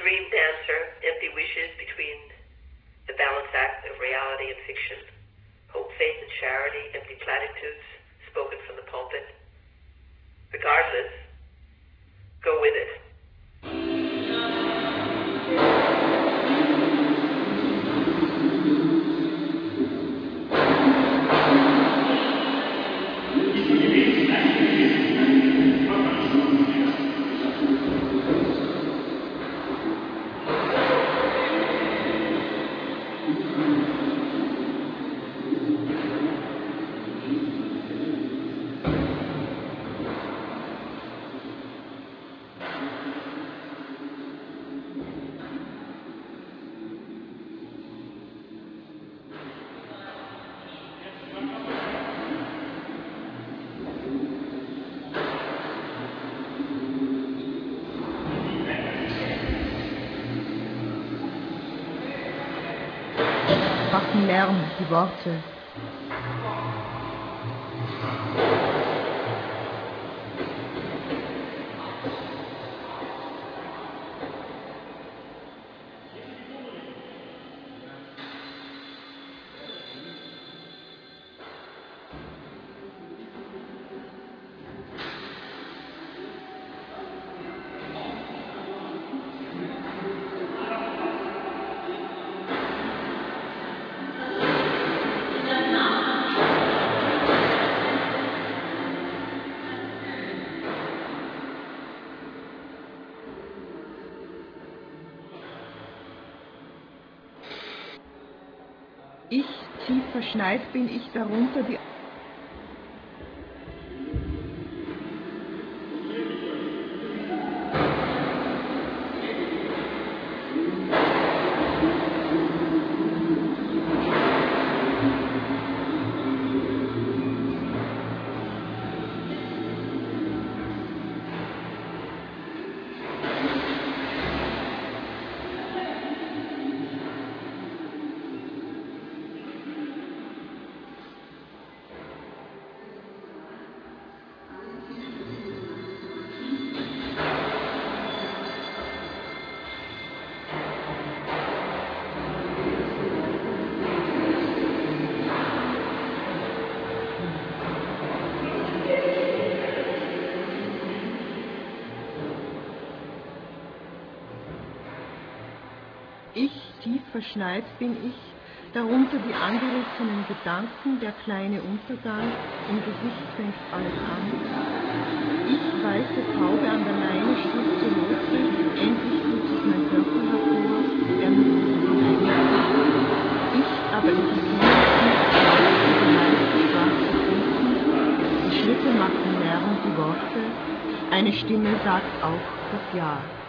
dream dancer, empty wishes between the balance act of reality and fiction, hope, faith, and charity, empty platitudes spoken from the pulpit. Regardless, go with it. Machen Lärm, die Worte. Ich, tief verschneit bin ich darunter die Ich, tief verschneit bin ich, darunter die angerissenen Gedanken, der kleine Untergang, im Gesicht fängt alles an. Ich, weiße Taube an der Leine, stürze los, endlich tut sich mein Körper hervor, er nutzt ich, aber in diesem schwarze Funken, die Schritte machen Lärm, die Worte, eine Stimme sagt auch das Ja.